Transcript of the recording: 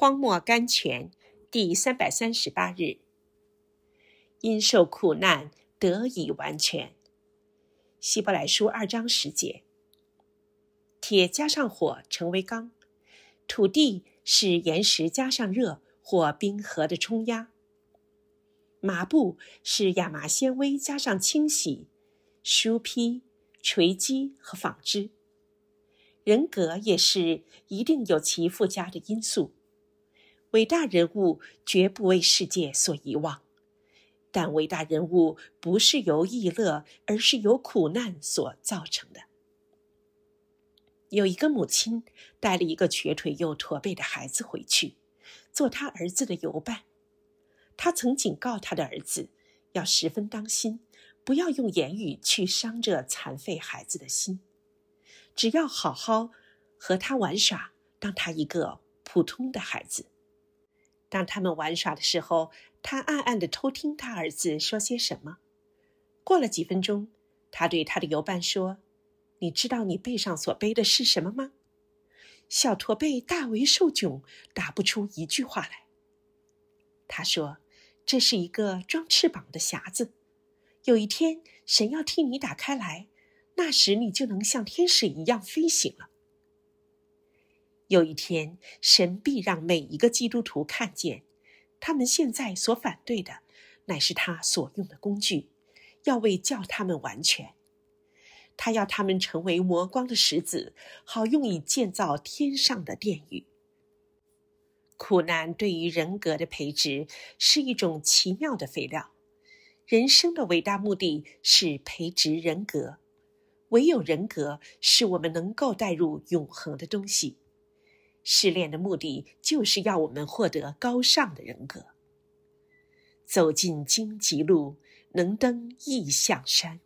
荒漠甘泉第338日，因受苦难得以完全。希伯来书2章10节。铁加上火成为钢，土地是岩石加上热或冰河的冲压。麻布是亚麻纤维加上清洗、梳坯、锤击和纺织。人格也是一定有其附加的因素。伟大人物绝不为世界所遗忘，但伟大人物不是由逸乐，而是由苦难所造成的。有一个母亲带了一个瘸腿又驼背的孩子回去，做他儿子的游伴。他曾警告他的儿子，要十分当心，不要用言语去伤着残废孩子的心，只要好好和他玩耍，当他一个普通的孩子。当他们玩耍的时候，他暗暗地偷听他儿子说些什么。过了几分钟，他对他的游伴说，你知道你背上所背的是什么吗？小驼背大为受窘，答不出一句话来。他说，这是一个装翅膀的匣子，有一天神要替你打开来，那时你就能像天使一样飞行了。有一天，神必让每一个基督徒看见，他们现在所反对的，乃是他所用的工具，要为叫他们完全。他要他们成为磨光的石子，好用以建造天上的殿宇。苦难对于人格的培植是一种奇妙的肥料。人生的伟大目的是培植人格，唯有人格是我们能够带入永恒的东西。试炼的目的就是要我们获得高尚的人格。走进荆棘路，能登异象山。